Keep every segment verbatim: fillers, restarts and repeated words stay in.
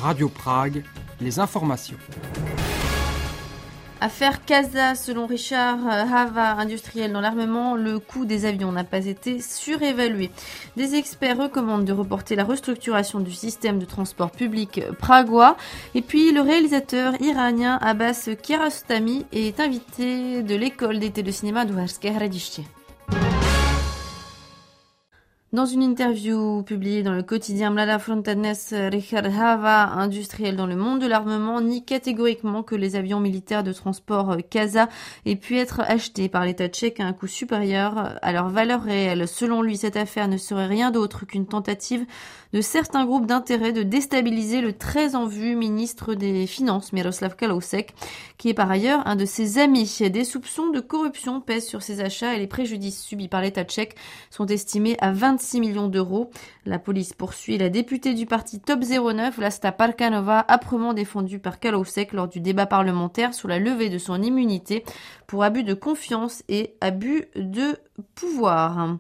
Radio Prague, les informations. Affaire Casa, selon Richard Hava, industriel dans l'armement, le coût des avions n'a pas été surévalué. Des experts recommandent de reporter la restructuration du système de transport public pragois. Et puis le réalisateur iranien Abbas Kiarostami est invité de l'école d'été de cinéma d'Uherské Hradiště. Dans une interview publiée dans le quotidien Mladá fronta Dnes, Richard Hava, industriel dans le monde de l'armement, nie catégoriquement que les avions militaires de transport Casa aient pu être achetés par l'État tchèque à un coût supérieur à leur valeur réelle. Selon lui, cette affaire ne serait rien d'autre qu'une tentative de certains groupes d'intérêt de déstabiliser le très en vue ministre des Finances, Miroslav Kalousek, qui est par ailleurs un de ses amis. Des soupçons de corruption pèsent sur ces achats et les préjudices subis par l'État tchèque sont estimés à vingt-six millions d'euros. La police poursuit la députée du parti Top zéro neuf, Vlasta Parkanova, âprement défendue par Kalousek lors du débat parlementaire sur la levée de son immunité pour abus de confiance et abus de pouvoir.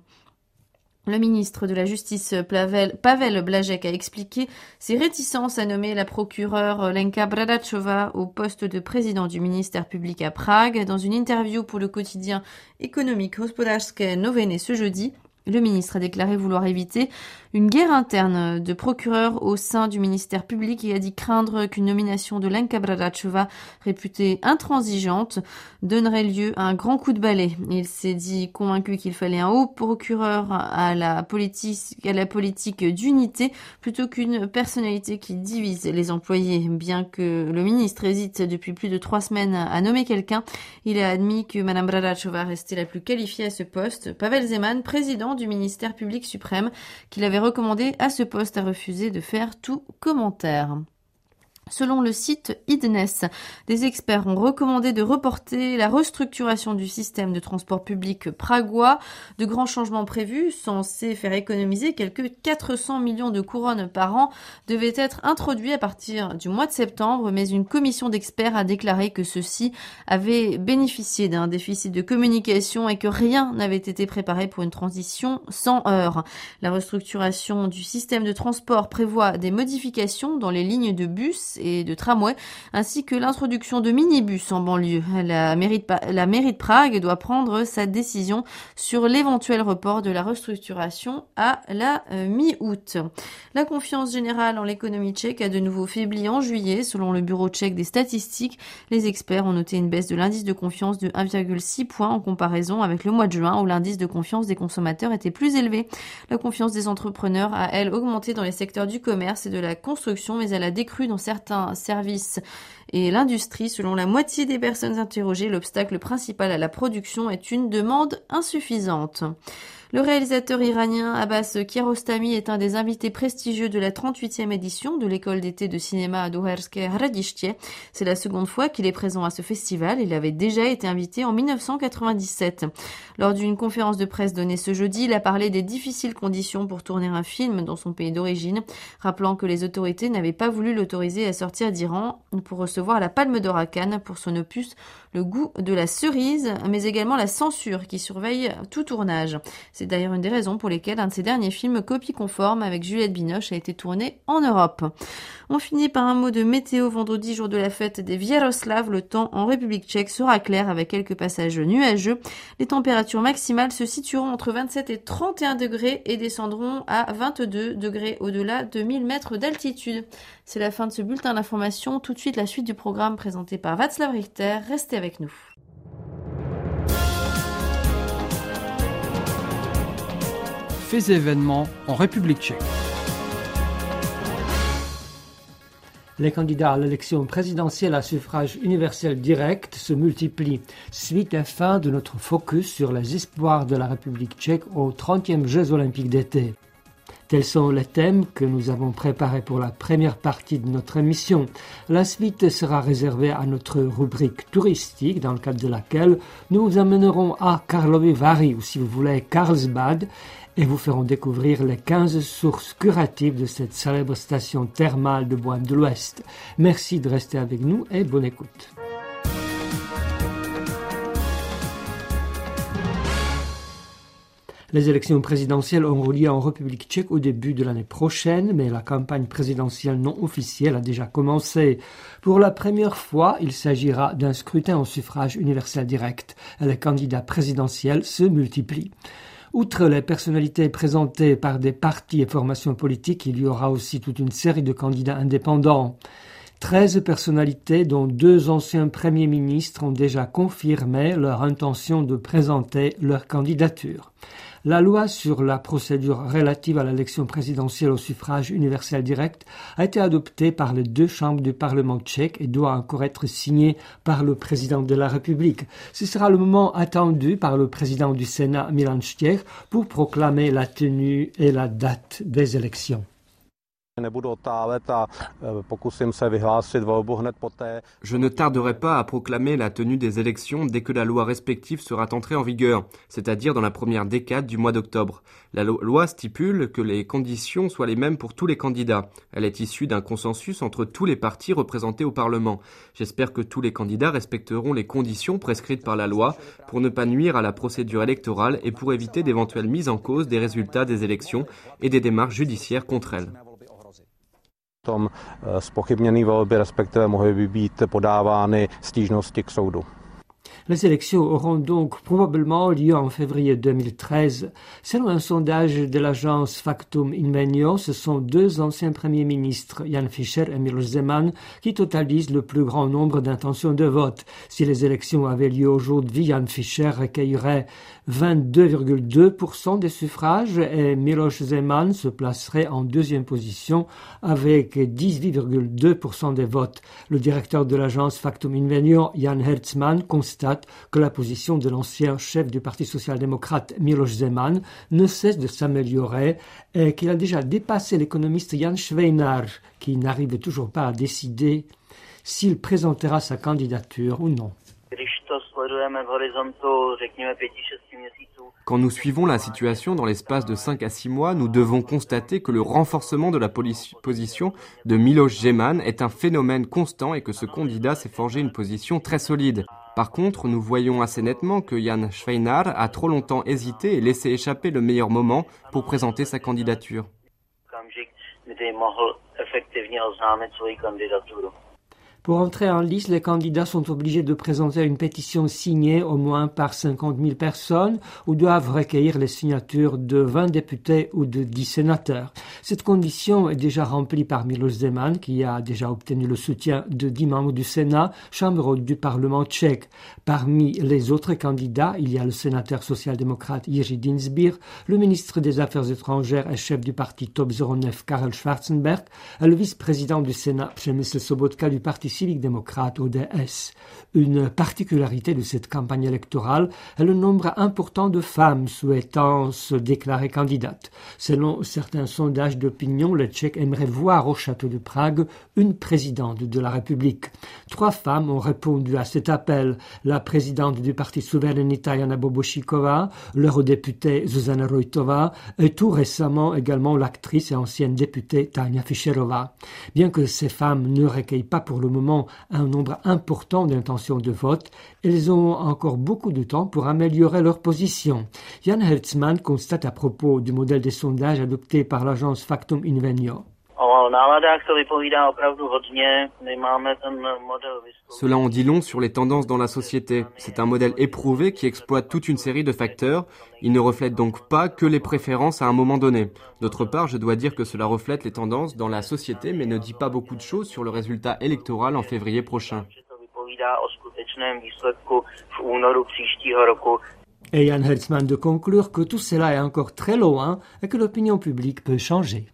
Le ministre de la Justice Pavel, Pavel Blažek a expliqué ses réticences à nommer la procureure Lenka Bradačová au poste de président du ministère public à Prague. Dans une interview pour le quotidien économique Hospodářské noviny ce jeudi, le ministre a déclaré vouloir éviter une guerre interne de procureurs au sein du ministère public et a dit craindre qu'une nomination de Lenka Bradačová, réputée intransigeante, donnerait lieu à un grand coup de balai. Il s'est dit convaincu qu'il fallait un haut procureur à la politique, à la politique d'unité plutôt qu'une personnalité qui divise les employés. Bien que le ministre hésite depuis plus de trois semaines à nommer quelqu'un, il a admis que Mme Bradačová restait la plus qualifiée à ce poste. Pavel Zeman, président du ministère public suprême, qu'il avait recommandé à ce poste, a refusé de faire tout commentaire. Selon le site Idnes, des experts ont recommandé de reporter la restructuration du système de transport public pragois. De grands changements prévus, censés faire économiser quelques quatre cents millions de couronnes par an, devaient être introduits à partir du mois de septembre, mais une commission d'experts a déclaré que ceux-ci avaient bénéficié d'un déficit de communication et que rien n'avait été préparé pour une transition sans heurts. La restructuration du système de transport prévoit des modifications dans les lignes de bus et de tramway, ainsi que l'introduction de minibus en banlieue. La mairie de, la mairie de Prague doit prendre sa décision sur l'éventuel report de la restructuration à la euh, mi-août. La confiance générale en l'économie tchèque a de nouveau faibli en juillet. Selon le bureau tchèque des statistiques, les experts ont noté une baisse de l'indice de confiance de un virgule six points en comparaison avec le mois de juin où l'indice de confiance des consommateurs était plus élevé. La confiance des entrepreneurs a, elle, augmenté dans les secteurs du commerce et de la construction, mais elle a décru dans certains services et l'industrie. Selon la moitié des personnes interrogées, l'obstacle principal à la production est une demande insuffisante. Le réalisateur iranien Abbas Kiarostami est un des invités prestigieux de la trente-huitième édition de l'école d'été de cinéma d'Uherské Hradiště. C'est la seconde fois qu'il est présent à ce festival. Il avait déjà été invité en dix-neuf cent quatre-vingt-dix-sept. Lors d'une conférence de presse donnée ce jeudi, il a parlé des difficiles conditions pour tourner un film dans son pays d'origine, rappelant que les autorités n'avaient pas voulu l'autoriser à sortir d'Iran pour recevoir la Palme d'Or à Cannes pour son opus Le goût de la cerise, mais également la censure qui surveille tout tournage. C'est d'ailleurs une des raisons pour lesquelles un de ses derniers films, Copie conforme avec Juliette Binoche, a été tourné en Europe. On finit par un mot de météo. Vendredi, jour de la fête des Vyaroslav, le temps en République tchèque sera clair avec quelques passages nuageux. Les températures maximales se situeront entre vingt-sept et trente et un degrés et descendront à vingt-deux degrés au-delà de mille mètres d'altitude. C'est la fin de ce bulletin d'information. Tout de suite, la suite du programme présenté par Václav Richter. Restez avec nous. Faits et événements en République tchèque. Les candidats à l'élection présidentielle à suffrage universel direct se multiplient, suite et fin de notre focus sur les espoirs de la République tchèque aux trentièmes Jeux olympiques d'été. Tels sont les thèmes que nous avons préparés pour la première partie de notre émission. La suite sera réservée à notre rubrique touristique, dans le cadre de laquelle nous vous amènerons à Karlovy Vary, ou si vous voulez Carlsbad, et vous ferons découvrir les quinze sources curatives de cette célèbre station thermale de Bohême de l'Ouest. Merci de rester avec nous et bonne écoute. Les élections présidentielles auront lieu en République tchèque au début de l'année prochaine, mais la campagne présidentielle non officielle a déjà commencé. Pour la première fois, il s'agira d'un scrutin au suffrage universel direct. Les candidats présidentiels se multiplient. Outre les personnalités présentées par des partis et formations politiques, il y aura aussi toute une série de candidats indépendants. Treize personnalités, dont deux anciens premiers ministres, ont déjà confirmé leur intention de présenter leur candidature. La loi sur la procédure relative à l'élection présidentielle au suffrage universel direct a été adoptée par les deux chambres du Parlement tchèque et doit encore être signée par le président de la République. Ce sera le moment attendu par le président du Sénat, Milan Štěch, pour proclamer la tenue et la date des élections. Je ne tarderai pas à proclamer la tenue des élections dès que la loi respective sera entrée en vigueur, c'est-à-dire dans la première décade du mois d'octobre. La loi stipule que les conditions soient les mêmes pour tous les candidats. Elle est issue d'un consensus entre tous les partis représentés au Parlement. J'espère que tous les candidats respecteront les conditions prescrites par la loi pour ne pas nuire à la procédure électorale et pour éviter d'éventuelles mises en cause des résultats des élections et des démarches judiciaires contre elles. tom zpochybněné volby, respektive mohly by být podávány stížnosti k soudu. Les élections auront donc probablement lieu en février deux mille treize. Selon un sondage de l'agence Factum Invenio, ce sont deux anciens premiers ministres, Jan Fischer et Miloš Zeman, qui totalisent le plus grand nombre d'intentions de vote. Si les élections avaient lieu aujourd'hui, Jan Fischer recueillerait vingt-deux virgule deux pour cent des suffrages et Miloš Zeman se placerait en deuxième position avec dix-huit virgule deux pour cent des votes. Le directeur de l'agence Factum Invenio, Jan Hertzmann, constate que la position de l'ancien chef du Parti social-démocrate Miloš Zeman ne cesse de s'améliorer et qu'il a déjà dépassé l'économiste Jan Švejnar, qui n'arrive toujours pas à décider s'il présentera sa candidature ou non. Quand nous suivons la situation dans l'espace de cinq à six mois, nous devons constater que le renforcement de la position de Miloš Zeman est un phénomène constant et que ce candidat s'est forgé une position très solide. Par contre, nous voyons assez nettement que Jan Švejnar a trop longtemps hésité et laissé échapper le meilleur moment pour présenter sa candidature. Pour entrer en lice, les candidats sont obligés de présenter une pétition signée au moins par cinquante mille personnes ou doivent recueillir les signatures de vingt députés ou de dix sénateurs. Cette condition est déjà remplie par Miloš Zeman, qui a déjà obtenu le soutien de dix membres du Sénat, chambre du Parlement tchèque. Parmi les autres candidats, il y a le sénateur social-démocrate Jiří Dienstbier, le ministre des Affaires étrangères et chef du parti Top zéro neuf Karel Schwarzenberg et le vice-président du Sénat Přemysl Sobotka du parti civique-démocrate O D S. Une particularité de cette campagne électorale est le nombre important de femmes souhaitant se déclarer candidates. Selon certains sondages d'opinion, les Tchèques aimeraient voir au château de Prague une présidente de la République. Trois femmes ont répondu à cet appel. La présidente du parti Suverenita Jana Bobošíková, l'eurodéputée Zuzana Rojtová et tout récemment également l'actrice et ancienne députée Tania Fischerová. Bien que ces femmes ne recueillent pas pour le moment un nombre important d'intentions de vote, elles ont encore beaucoup de temps pour améliorer leur position. Jan Hertzmann constate à propos du modèle des sondages adopté par l'agence Factum Invenio. Cela en dit long sur les tendances dans la société. C'est un modèle éprouvé qui exploite toute une série de facteurs. Il ne reflète donc pas que les préférences à un moment donné. D'autre part, je dois dire que cela reflète les tendances dans la société, mais ne dit pas beaucoup de choses sur le résultat électoral en février prochain. Et Jan Hertzmann de conclure que tout cela est encore très loin et que l'opinion publique peut changer.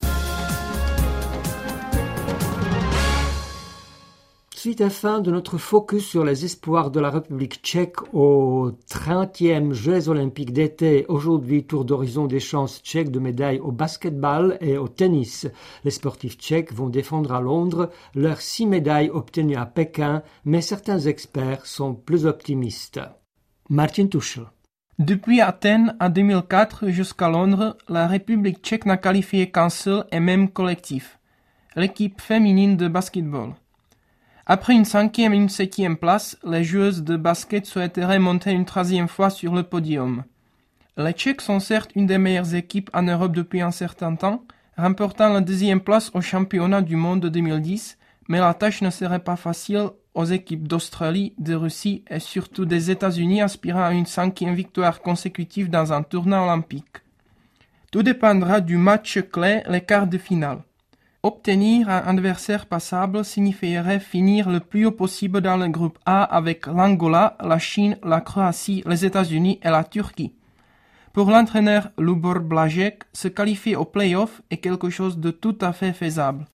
Suite et fin de notre focus sur les espoirs de la République tchèque aux trentième Jeux olympiques d'été. Aujourd'hui, tour d'horizon des chances tchèques de médailles au basketball et au tennis. Les sportifs tchèques vont défendre à Londres leurs six médailles obtenues à Pékin, mais certains experts sont plus optimistes. Martin Tuschl. Depuis Athènes en deux mille quatre jusqu'à Londres, la République tchèque n'a qualifié qu'un seul et même collectif, l'équipe féminine de basketball. Après une cinquième et une septième place, les joueuses de basket souhaiteraient monter une troisième fois sur le podium. Les Tchèques sont certes une des meilleures équipes en Europe depuis un certain temps, remportant la deuxième place au championnat du monde de deux mille dix, mais la tâche ne serait pas facile aux équipes d'Australie, de Russie et surtout des États-Unis aspirant à une cinquième victoire consécutive dans un tournoi olympique. Tout dépendra du match clé, les quarts de finale. Obtenir un adversaire passable signifierait finir le plus haut possible dans le groupe A avec l'Angola, la Chine, la Croatie, les États-Unis et la Turquie. Pour l'entraîneur Lubor Blažek, se qualifier au play-off est quelque chose de tout à fait faisable.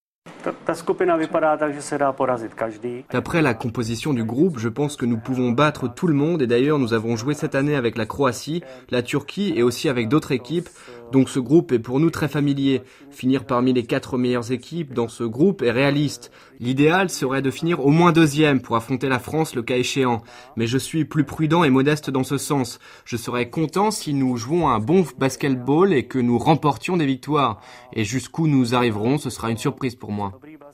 D'après la composition du groupe, je pense que nous pouvons battre tout le monde et d'ailleurs nous avons joué cette année avec la Croatie, la Turquie et aussi avec d'autres équipes, donc ce groupe est pour nous très familier. Finir parmi les quatre meilleures équipes dans ce groupe est réaliste. L'idéal serait de finir au moins deuxième pour affronter la France le cas échéant, mais je suis plus prudent et modeste dans ce sens. Je serais content si nous jouons un bon basketball et que nous remportions des victoires. Et jusqu'où nous arriverons, ce sera une surprise pour moi.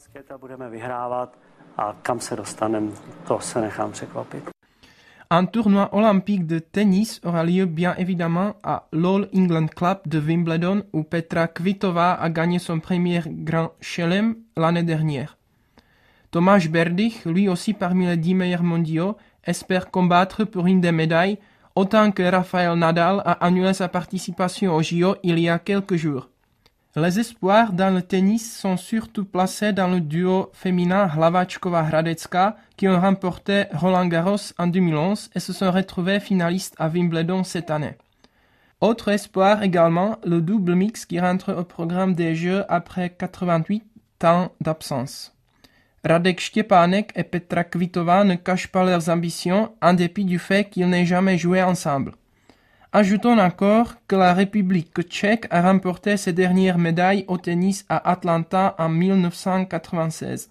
Un tournoi olympique de tennis aura lieu bien évidemment à l'All England Club de Wimbledon où Petra Kvitova a gagné son premier Grand Chelem l'année dernière. Tomáš Berdych, lui aussi parmi les dix meilleurs mondiaux, espère combattre pour une des médailles, autant que Rafael Nadal a annulé sa participation aux J O il y a quelques jours. Les espoirs dans le tennis sont surtout placés dans le duo féminin Hlavačková-Hradecká qui ont remporté Roland Garros en deux mille onze et se sont retrouvés finalistes à Wimbledon cette année. Autre espoir également, le double mix qui rentre au programme des Jeux après quatre-vingt-huit ans d'absence. Radek Štěpánek et Petra Kvitova ne cachent pas leurs ambitions en dépit du fait qu'ils n'aient jamais joué ensemble. Ajoutons encore que la République tchèque a remporté ses dernières médailles au tennis à Atlanta en mille neuf cent quatre-vingt-seize.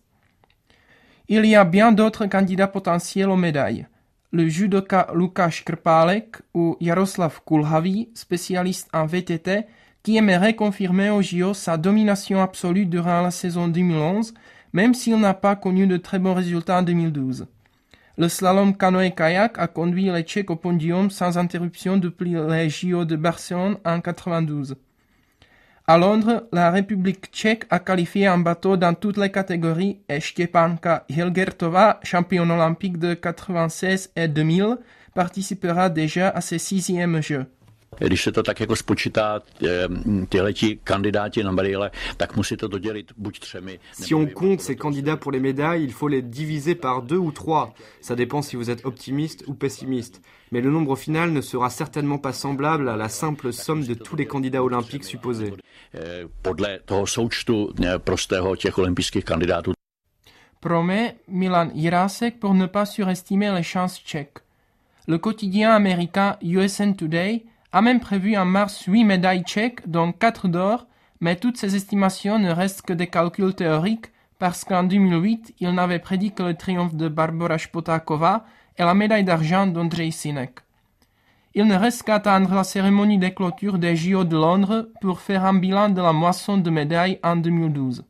Il y a bien d'autres candidats potentiels aux médailles. Le judoka Lukáš Krpálek ou Jaroslav Kulhavý, spécialiste en V T T, qui aimerait confirmer au J O sa domination absolue durant la saison deux mille onze, même s'il n'a pas connu de très bons résultats en deux mille douze. Le slalom canoë-kayak a conduit les Tchèques au podium sans interruption depuis les J O de Barcelone en quatre-vingt-douze. À Londres, la République tchèque a qualifié un bateau dans toutes les catégories et Štěpánka Hilgertová, championne olympique de quatre-vingt-seize et deux mille, participera déjà à ses sixièmes Jeux. Když se to tak jako spočítá tyhleti kandidáti na medaile, tak musí to dodělit buď třemi. Si on compte ces candidats pour les médailles, il faut les diviser par deux ou trois. Ça dépend si vous êtes optimiste ou pessimiste. Mais le nombre final ne sera certainement pas semblable à la simple somme de tous les candidats olympiques supposés. Podle toho součtu prostého těch olympijských kandidátů. Promet Milan Jirásek pour ne pas surestimer les chances tchèques. Le quotidien américain U S A Today a même prévu en mars huit médailles tchèques, dont quatre d'or, mais toutes ces estimations ne restent que des calculs théoriques parce qu'en deux mille huit, il n'avait prédit que le triomphe de Barbora Špotáková et la médaille d'argent d'Ondřej Synek. Il ne reste qu'à attendre la cérémonie de clôture des J O de Londres pour faire un bilan de la moisson de médailles en deux mille douze.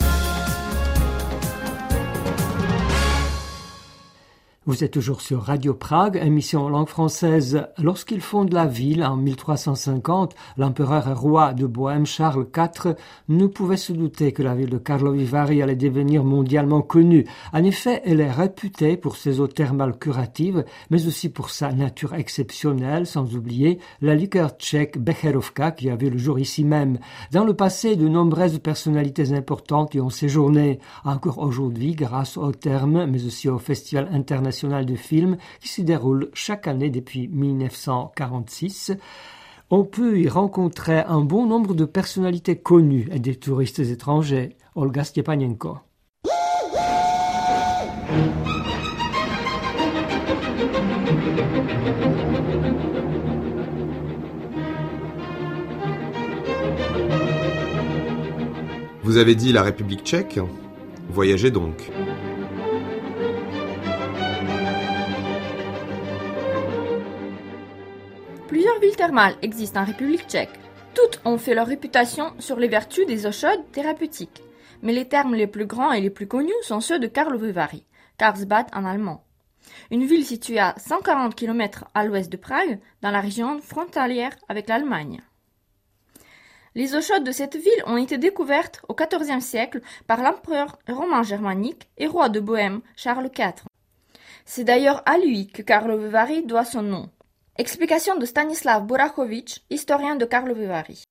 Vous êtes toujours sur Radio Prague, émission en langue française. Lorsqu'il fonde la ville en mille trois cent cinquante, l'empereur et roi de Bohême Charles quatre ne pouvait se douter que la ville de Karlovy Vary allait devenir mondialement connue. En effet, elle est réputée pour ses eaux thermales curatives, mais aussi pour sa nature exceptionnelle, sans oublier la liqueur tchèque Becherovka qui a vu le jour ici même. Dans le passé, de nombreuses personnalités importantes y ont séjourné. Encore aujourd'hui, grâce aux thermes, mais aussi au Festival international de films qui se déroule chaque année depuis mille neuf cent quarante-six. On peut y rencontrer un bon nombre de personnalités connues et des touristes étrangers. Olga Stepanenko. Vous avez dit la République tchèque ? Voyagez donc. Plusieurs villes thermales existent en République tchèque. Toutes ont fait leur réputation sur les vertus des eaux chaudes thérapeutiques. Mais les thermes les plus grands et les plus connus sont ceux de Karlovy Vary, Karlsbad en allemand. Une ville située à cent quarante kilomètres à l'ouest de Prague, dans la région frontalière avec l'Allemagne. Les eaux chaudes de cette ville ont été découvertes au quatorzième siècle par l'empereur romain germanique et roi de Bohême Charles quatre. C'est d'ailleurs à lui que Karlovy Vary doit son nom. Explication de Stanislav Borachovič, historien de Karlovy Vary.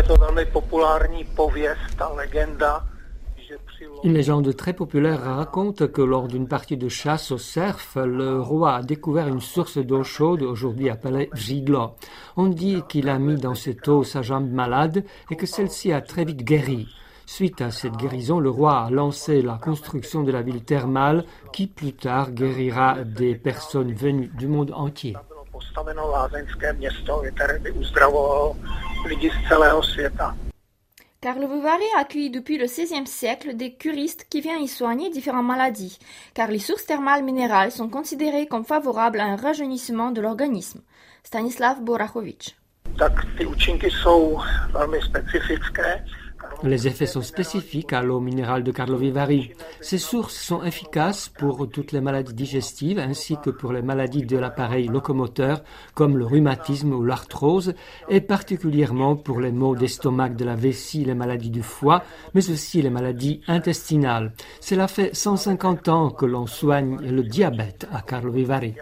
Une légende très populaire raconte que lors d'une partie de chasse au cerf, le roi a découvert une source d'eau chaude, aujourd'hui appelée Vřidlo. On dit qu'il a mis dans cette eau sa jambe malade et que celle-ci a très vite guéri. Suite à cette guérison, le roi a lancé la construction de la ville thermale qui plus tard guérira des personnes venues du monde entier. Karlovy Vary accueille depuis le seizième siècle des curistes qui viennent y soigner différentes maladies, car les sources thermales minérales sont considérées comme favorables à un rajeunissement de l'organisme. Stanislav Borachovič. Les effets sont spécifiques à l'eau minérale de Karlovy Vary. Ces sources sont efficaces pour toutes les maladies digestives ainsi que pour les maladies de l'appareil locomoteur comme le rhumatisme ou l'arthrose et particulièrement pour les maux d'estomac, de la vessie, les maladies du foie, mais aussi les maladies intestinales. Cela fait cent cinquante ans que l'on soigne le diabète à Karlovy Vary.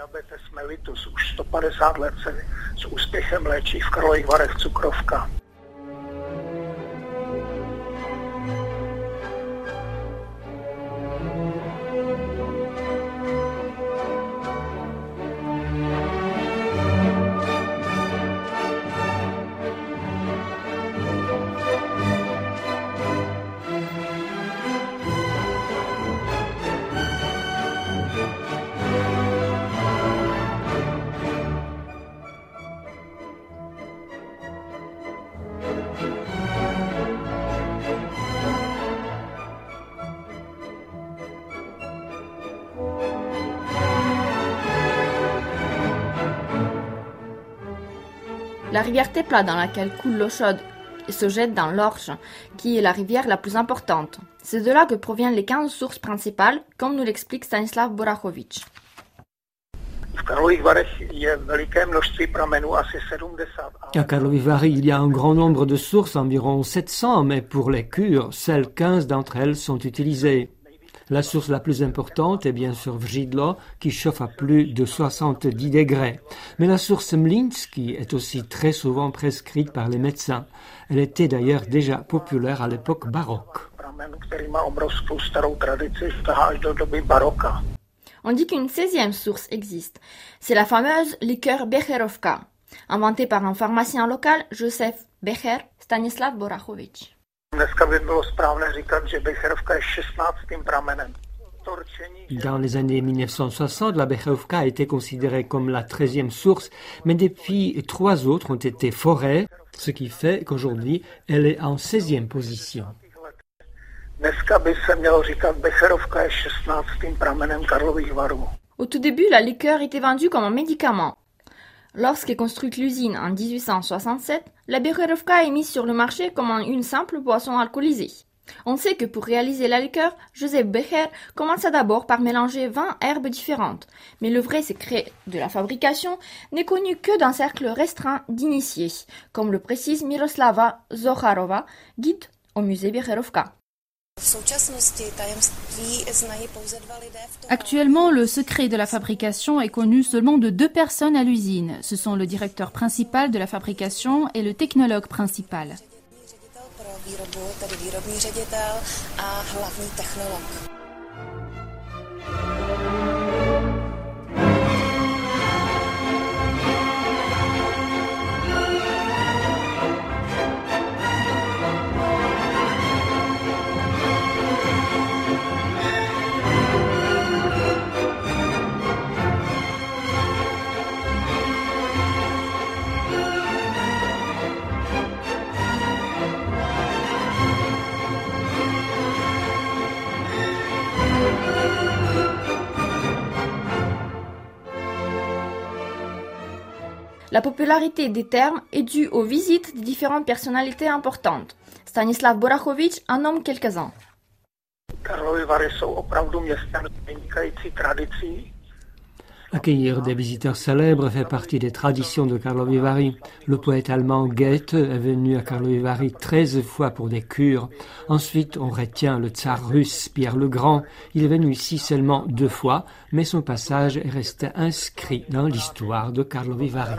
La rivière Tepla dans laquelle coule l'eau chaude se jette dans l'Orge, qui est la rivière la plus importante. C'est de là que proviennent les quinze sources principales, comme nous l'explique Stanislav Borachovič. À Karlovy Vary, il y a un grand nombre de sources, environ sept cents, mais pour les cures, seules quinze d'entre elles sont utilisées. La source la plus importante est bien sûr Vřidlo, qui chauffe à plus de soixante-dix degrés. Mais la source Mlynský est aussi très souvent prescrite par les médecins. Elle était d'ailleurs déjà populaire à l'époque baroque. On dit qu'une seizième source existe. C'est la fameuse liqueur Becherovka, inventée par un pharmacien local, Josef Becher, Stanislav Borachovič. Dans les années mille neuf cent soixante, la Becherovka a été considérée comme la treizième source, mais depuis trois autres ont été forées, ce qui fait qu'aujourd'hui, elle est en seizième position. Au tout début, la liqueur était vendue comme un médicament. Lorsqu'est construite l'usine en dix-huit cent soixante-sept, la Becherovka est mise sur le marché comme une simple boisson alcoolisée. On sait que pour réaliser la liqueur, Josef Becher commença d'abord par mélanger vingt herbes différentes, mais le vrai secret de la fabrication n'est connu que d'un cercle restreint d'initiés, comme le précise Miroslava Zocharova, guide au musée Becherovka. Actuellement, le secret de la fabrication est connu seulement de deux personnes à l'usine. Ce sont le directeur principal de la fabrication et le technologue principal. La popularité des thermes est due aux visites de différentes personnalités importantes. Stanislav Borachovič en nomme quelques-uns. Accueillir des visiteurs célèbres fait partie des traditions de Karlovy Vary. Le poète allemand Goethe est venu à Karlovy Vary treize fois pour des cures. Ensuite, on retient le tsar russe Pierre le Grand. Il est venu ici seulement deux fois, mais son passage est resté inscrit dans l'histoire de Karlovy Vary.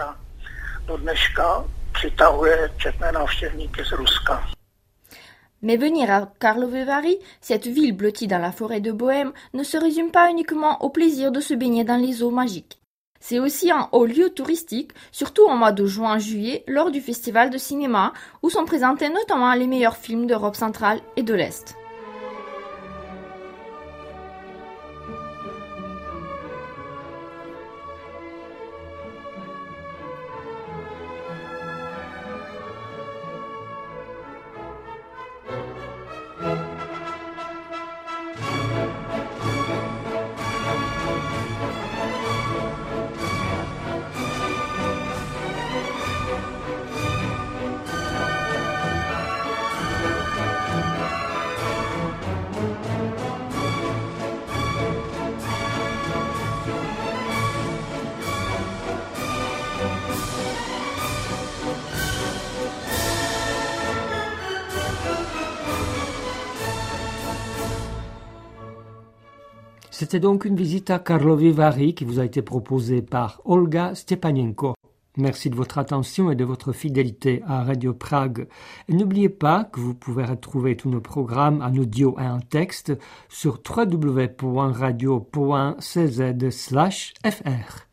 Mais venir à Karlovy Vary, cette ville blottie dans la forêt de Bohême, ne se résume pas uniquement au plaisir de se baigner dans les eaux magiques. C'est aussi un haut lieu touristique, surtout au mois de juin-juillet, lors du festival de cinéma, où sont présentés notamment les meilleurs films d'Europe centrale et de l'Est. C'était donc une visite à Karlovy Vary qui vous a été proposée par Olga Stepanenko. Merci de votre attention et de votre fidélité à Radio Prague. Et n'oubliez pas que vous pouvez retrouver tous nos programmes en audio et en texte sur w w w point radio point c z slash f r.